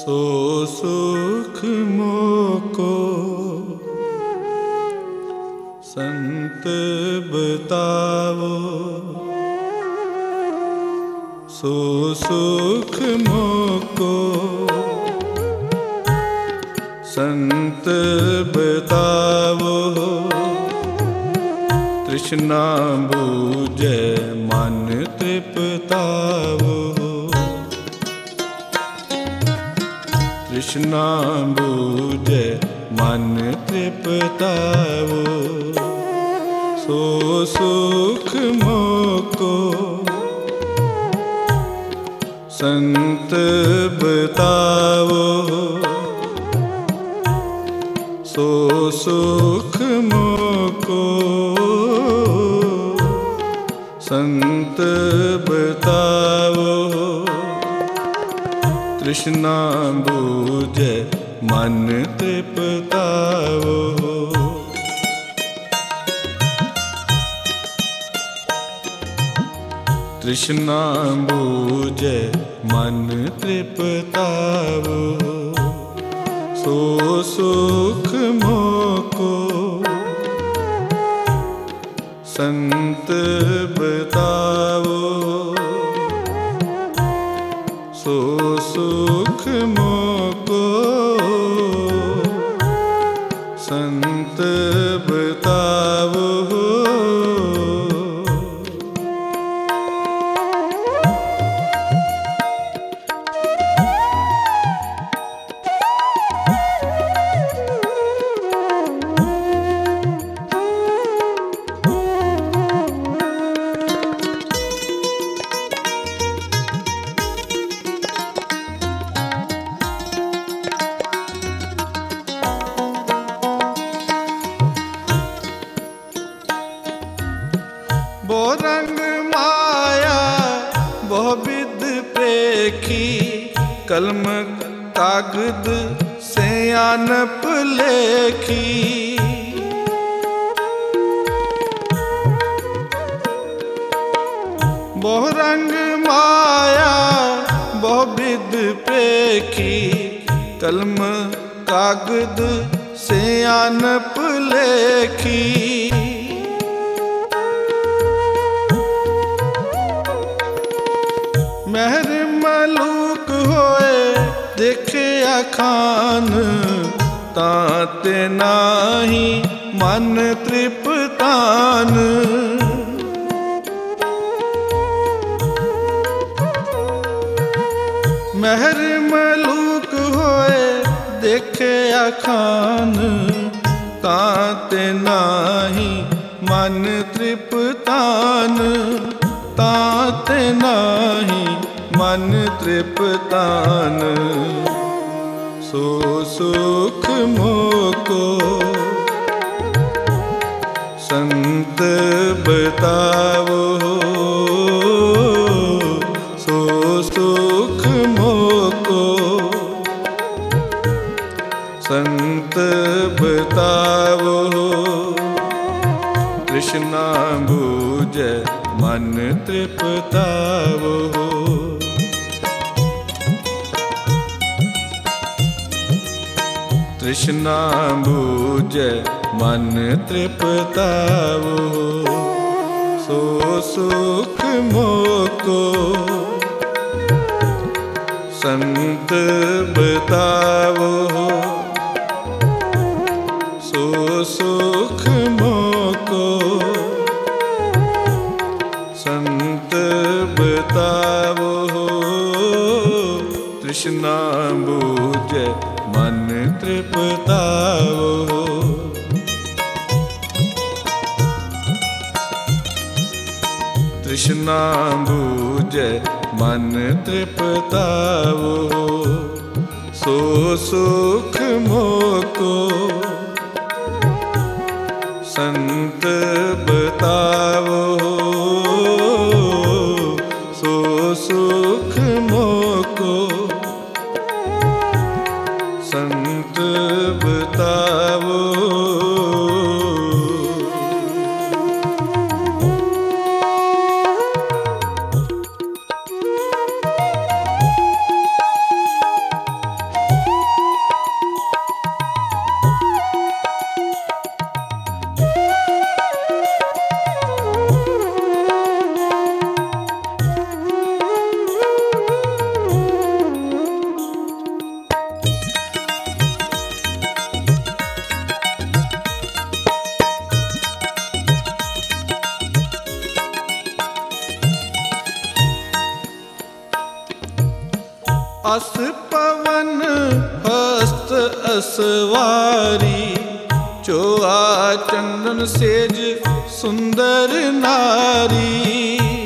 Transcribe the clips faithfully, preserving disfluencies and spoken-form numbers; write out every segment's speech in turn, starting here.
सो सुख मोको संत बतावो, सो सुख मोको संत बतावो। तृष्णा बूझे मन तृप्तावो, तृष्णा बूझे मन तृप्तावो। सो सुख मोको संत बतावो, सो सुख मोको संत बतावो। तृष्णा बूझे मन तृप्तावो, तृष्णा बूझे मन तृप्तावो। सो सुख मोको संत बतावो, सो सुख मोको संत बतावो। बहु रंग माया बहु विध प्रेखी, कलम कागद से आनप लेखी। बहु रंग माया बहु विध प्रेखी, कलम कागद से आनप लेखी। महर मलूक होए देखे अखान, ताते नाही मन तृप्तान। महर मलूक होए देखे अखान, ताते नाही मन तृप्तान। ताते नाही मन तृप्तान। सो सुख मोको संत बतावो, सो सुख मोको संत बतावो। तृष्णा बूझे मन तृप्तावो, तृष्णा बूझे मन तृप्तावो। सो सुख मोको संत बतावो, सो सुख मोको संत बतावो। तृष्णा बूझे मन तृप्तावो, तृष्णा बूझे मन तृप्तावो। सो सुख मोको संत बतावो, सो सुख मोको संत बतावो। अस पवन हस्त असवारी, चोआ चंदन सेज सुंदर नारी।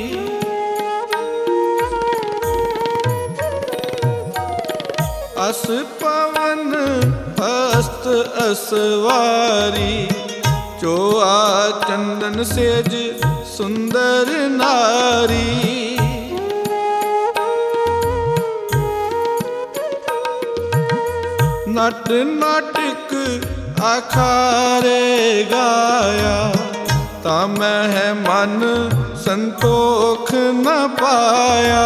अस पवन हस्त असवारी, चोआ चंदन सेज सुंदर नारी। नट नाटिक आखारे गाया, तामह मन संतोख न पाया।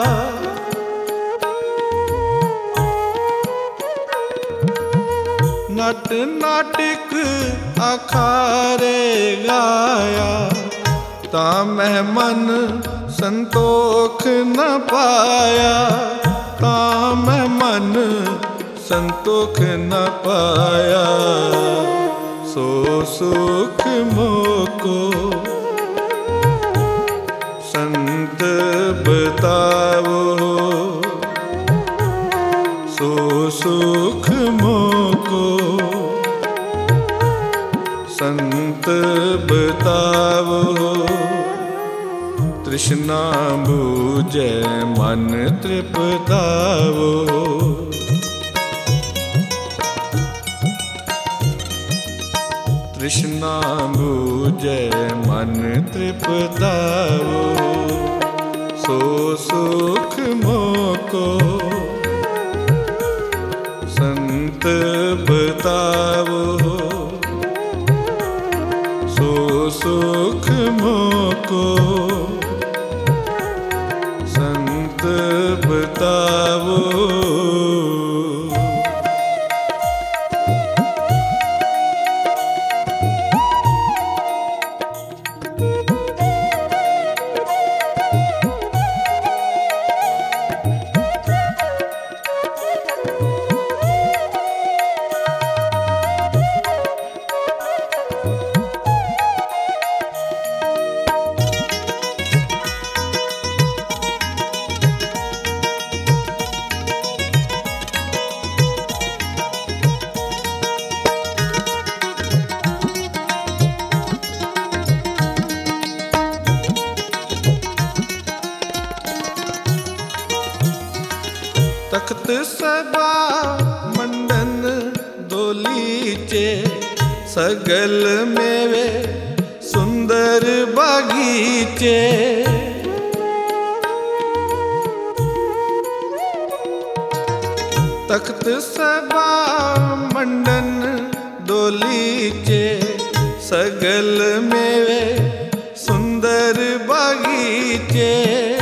नट नाटिक आखारे गाया, तामह मन संतोख न पाया। तामह मन संतोख न पाया, सो सुख मोको संत बतावो। सो सुख मोको संत बतावो। तृष्णा बूझे मन तृप्तावो। तृष्णा बूझे मन तृप्तावो। सो सुख मोको संत बतावो। सो सुख मोको संत बतावो। तख्त सभा मंडन दोलीचे, सगल मेवे सुंदर बागीचे। तख्त सभा मंडन दोलीचे, सगल मेवे सुंदर बागीचे।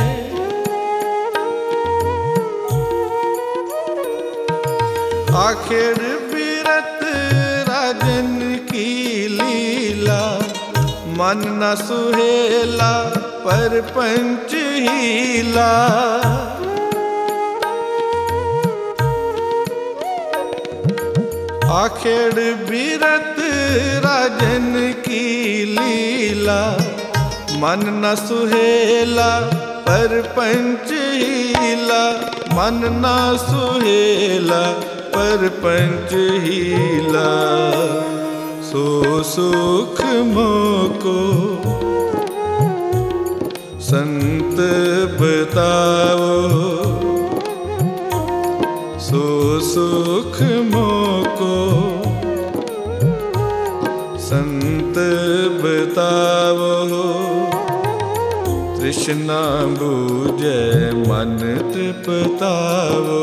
आखिर बीरत राजन की लीला, मन न सुहेला पर पंच हीला। आखिर बीरत राजन की लीला, मन न सुहेला पर पंच हीला। मन न सुहेला पर पंच हीला, सो सुख मोको संत बताओ। सो सुख मोको संत बताओ। तृष्णा बूझे मन तृप्तावो।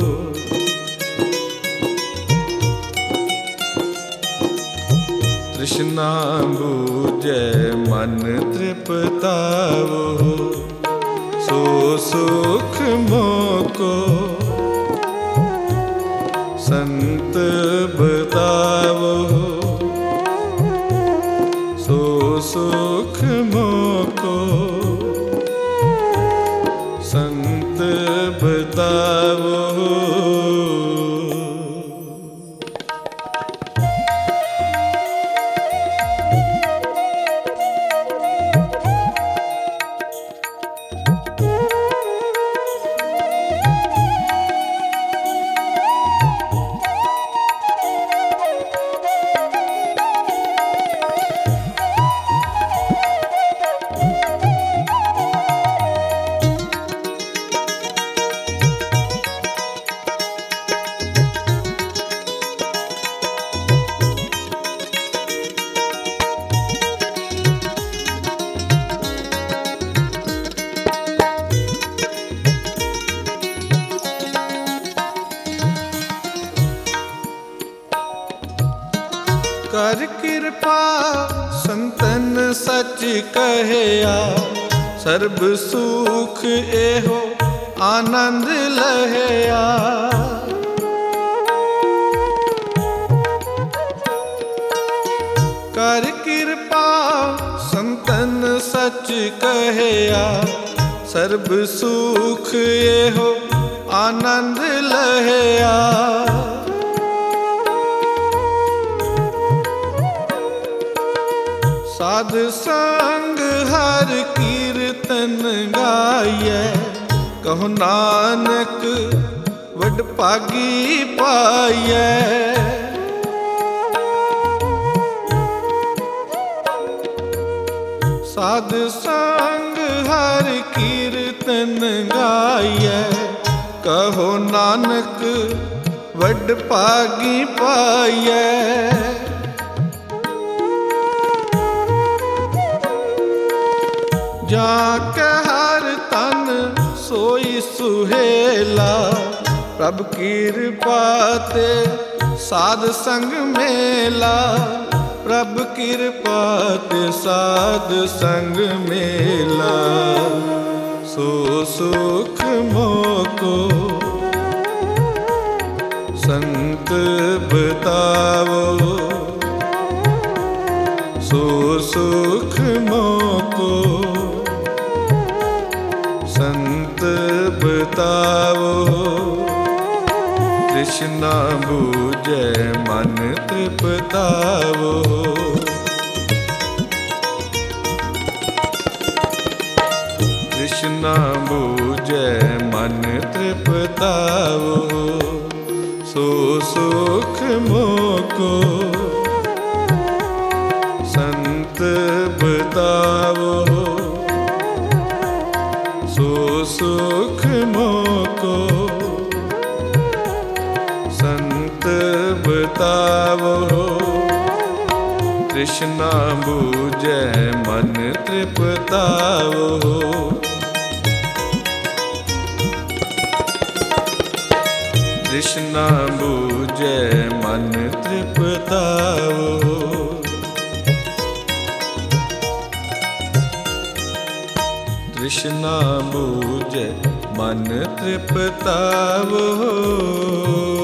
तृष्णा बूझे मन तृप्तावो। सो सुख मोको संत बतावो। सो सुख मोको संत बतावो। कहया, सर्ब सुख एहो आनंद लहया। कर कृपा संतन सच कहया, सर्ब सुख एहो आनंद लहया। साध संग हर कीर्तन गाये, कहो नानक वड भागी पाये। साध संग हर कीर्तन गाये, कहो नानक वड भागी पाये। जाके हर तन सोई सुहेला, प्रभ कृपा ते साध संग मेला। प्रभ कृपा ते साध संग मेला, सो सुख मोको संत बतावो। सो सुख मोको संत बतावो। तृष्णा बूझे मन तृप्तावो। तृष्णा बूझे मन तृप्तावो। सो सुख मोको संत बतावो। सो सुख मोको संत बतावो। तृष्णा बूझे मन तृप्तावो। तृष्णा बूझे मन तृप्तावो। तृष्णा बूझे मन तृप्तावो।